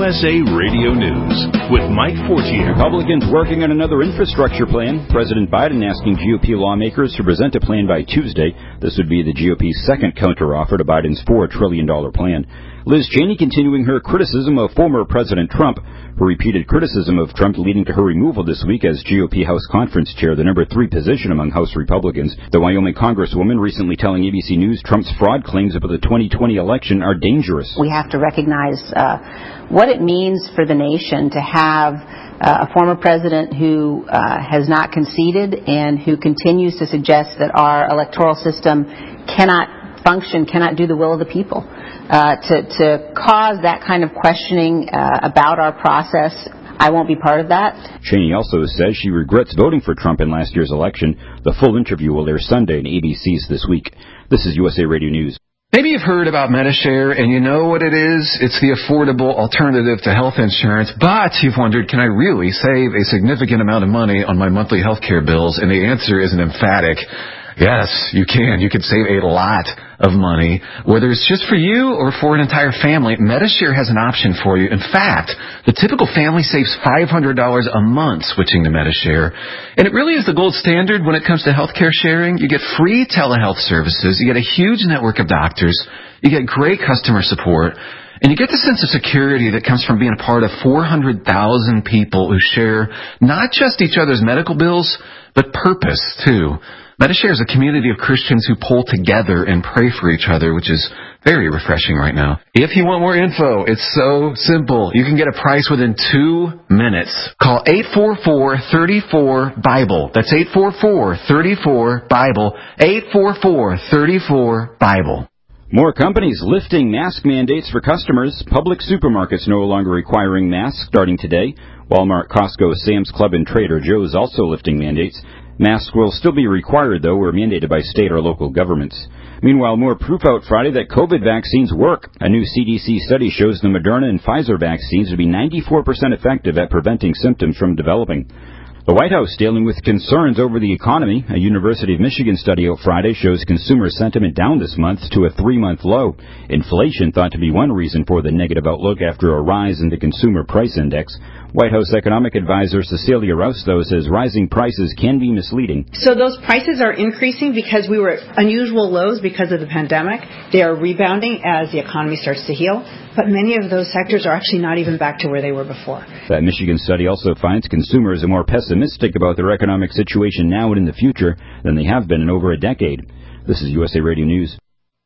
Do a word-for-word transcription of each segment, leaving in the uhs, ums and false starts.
U S A Radio News with Mike Fortier. Republicans working on another infrastructure plan. President Biden asking G O P lawmakers to present a plan by Tuesday. This would be the G O P's second counteroffer to Biden's four trillion dollars plan. Liz Cheney continuing her criticism of former President Trump. Her repeated criticism of Trump leading to her removal this week as G O P House Conference Chair, the number three position among House Republicans. The Wyoming Congresswoman recently telling A B C News Trump's fraud claims about the twenty twenty election are dangerous. We have to recognize uh, what it means for the nation to have uh, a former president who uh, has not conceded and who continues to suggest that our electoral system cannot function, cannot do the will of the people. Uh, to, to cause that kind of questioning uh, about our process, I won't be part of that. Cheney also says she regrets voting for Trump in last year's election. The full interview will air Sunday on A B C's This Week. This is U S A Radio News. Maybe you've heard about Medi-Share, and you know what it is. It's the affordable alternative to health insurance, but you've wondered, can I really save a significant amount of money on my monthly health care bills? And the answer is an emphatic yes, you can. You could save a lot of money, whether it's just for you or for an entire family. Medi-Share has an option for you. In fact, the typical family saves five hundred dollars a month switching to Medi-Share. And it really is the gold standard when it comes to healthcare sharing. You get free telehealth services. You get a huge network of doctors. You get great customer support. And you get the sense of security that comes from being a part of four hundred thousand people who share not just each other's medical bills, but purpose, too. Medi-Share is a community of Christians who pull together and pray for each other, which is very refreshing right now. If you want more info, it's so simple. You can get a price within two minutes. Call eight four four, three four, BIBLE. That's eight four four, three four, BIBLE. eight four four, three four, BIBLE. More companies lifting mask mandates for customers. Public supermarkets no longer requiring masks starting today. Walmart, Costco, Sam's Club, and Trader Joe's also lifting mandates. Masks will still be required, though, or mandated by state or local governments. Meanwhile, more proof out Friday that COVID vaccines work. A new C D C study shows the Moderna and Pfizer vaccines to be ninety-four percent effective at preventing symptoms from developing. The White House dealing with concerns over the economy. A University of Michigan study out Friday shows consumer sentiment down this month to a three-month low. Inflation thought to be one reason for the negative outlook after a rise in the Consumer Price Index. White House economic advisor Cecilia Rouse, though, says rising prices can be misleading. So those prices are increasing because we were at unusual lows because of the pandemic. They are rebounding as the economy starts to heal. But many of those sectors are actually not even back to where they were before. That Michigan study also finds consumers are more pessimistic about their economic situation now and in the future than they have been in over a decade. This is U S A Radio News.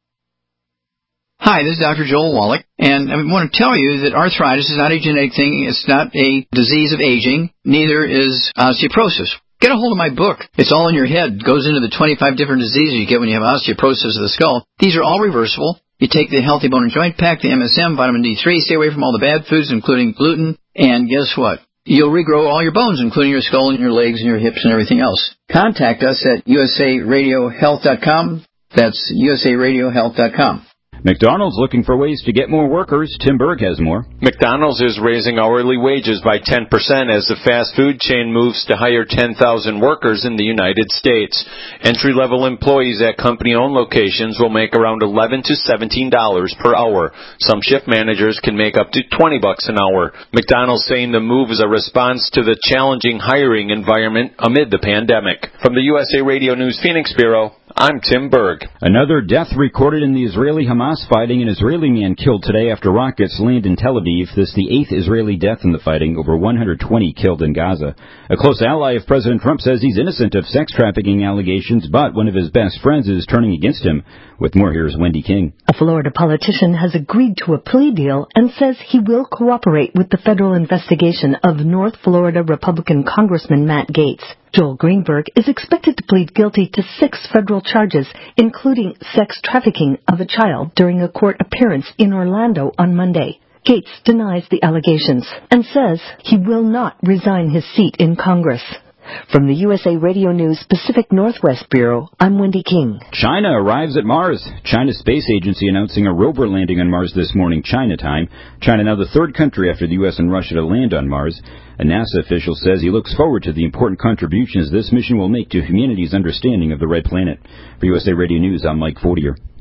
Hi, this is Doctor Joel Wallach, and I want to tell you that arthritis is not a genetic thing. It's not a disease of aging. Neither is osteoporosis. Get a hold of my book. It's all in your head. It goes into the twenty-five different diseases you get when you have osteoporosis of the skull. These are all reversible. You take the Healthy Bone and Joint Pack, the M S M, vitamin D three, stay away from all the bad foods, including gluten, and guess what? You'll regrow all your bones, including your skull and your legs and your hips and everything else. Contact us at U S A radio health dot com. That's U S A radio health dot com. McDonald's looking for ways to get more workers. Tim Berg has more. McDonald's is raising hourly wages by ten percent as the fast food chain moves to hire ten thousand workers in the United States. Entry-level employees at company-owned locations will make around eleven to seventeen dollars per hour. Some shift managers can make up to twenty bucks an hour. McDonald's saying the move is a response to the challenging hiring environment amid the pandemic. From the U S A Radio News Phoenix Bureau, I'm Tim Berg. Another death recorded in the Israeli-Hamas fighting. An Israeli man killed today after rockets land in Tel Aviv. This is the eighth Israeli death in the fighting, over one hundred twenty killed in Gaza. A close ally of President Trump says he's innocent of sex trafficking allegations, but one of his best friends is turning against him. With more, here's Wendy King. A Florida politician has agreed to a plea deal and says he will cooperate with the federal investigation of North Florida Republican Congressman Matt Gaetz. Joel Greenberg is expected to plead guilty to six federal charges, including sex trafficking of a child, during a court appearance in Orlando on Monday. Gaetz denies the allegations and says he will not resign his seat in Congress. From the U S A Radio News Pacific Northwest Bureau, I'm Wendy King. China arrives at Mars. China's space agency announcing a rover landing on Mars this morning, China time. China now the third country after the U S and Russia to land on Mars. A NASA official says he looks forward to the important contributions this mission will make to humanity's understanding of the red planet. For U S A Radio News, I'm Mike Fortier.